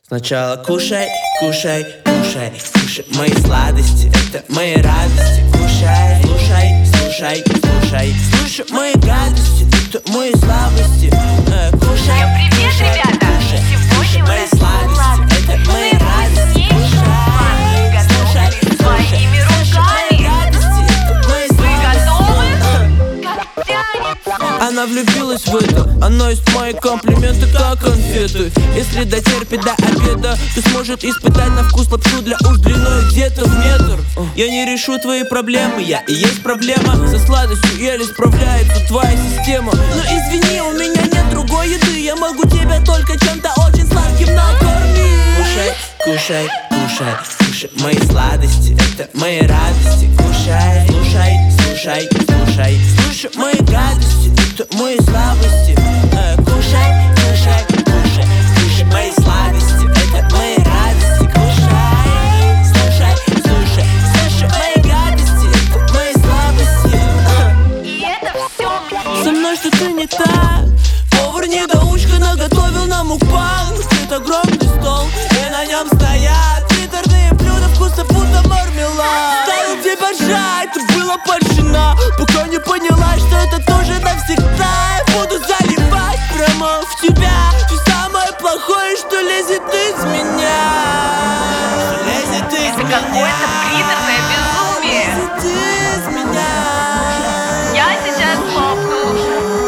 Сначала кушай, кушай, кушай, кушай мои сладости, это мои радости. Кушай, слушай, слушай, слушай, слушай мои гадости, это мои слабости. Кушай, Всем привет, кушай, ребята! кушай, Сегодня кушай у мои нас сладости, это мои радости. Кушай, слушай, слушай, своими слушай мои руками. гадости, это мои Вы слабости. готовы? Как тянется. Она влюбилась в это, она ест мои комплименты как конфеты. Если дотерпит до обеда, то сможет испытать на вкус лапшу для уж длиной где-то в метр. Я не решу твои проблемы, я и есть проблема. Со сладостью еле справляется твоя система. Но извини, у меня нет другой еды, я могу тебя только чем-то очень сладким накормить. Кушай, кушай, кушай, кушай мои сладости, это мои радости. Кушай, слушай, слушай, слушай, слушай мои гадости, это мои слабости. Кушай, кушай, кушай, кушай мои сладости, это мои радости. Кушай, слушай, слушай, слушай мои гадости, это мои слабости. И это все мне. Со мной что-то не так. Повар-недоучка наготовил нам мукбанг. Это огромный стол, и на нем стоят приторные блюда вкуса будто мармелад. Ставил тебя жать, ты была поджена, пока не поняла, что это тоже навсегда. Я буду заливать прямо в тебя все самое плохое, что лезет из меня. Лезет из Это меня. какое-то приторное безумие. Лезет из меня. Я сейчас лопну.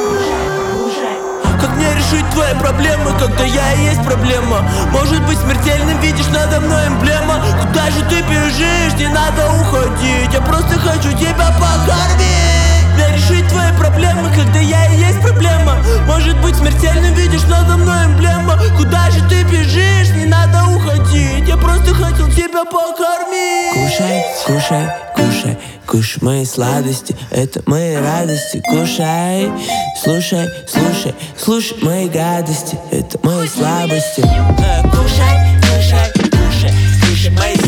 Как мне решить твои проблемы, когда я и есть проблема? Может быть, смертельным видишь надо мной эмблема. Куда же ты бежишь? Не надо уходить, я просто хочу тебя покормить. Мне решить твои проблемы, когда я и есть проблема. Может быть, смертельным видишь надо мной эмблема. Куда же ты бежишь? Не надо уходить, я просто хотел тебя покормить. Кушай, кушай, кушай, кушай мои сладости, это мои радости. Кушай, слушай, слушай, слушай мои гадости, это мои слабости. Кушай, кушай, кушай, кушай мои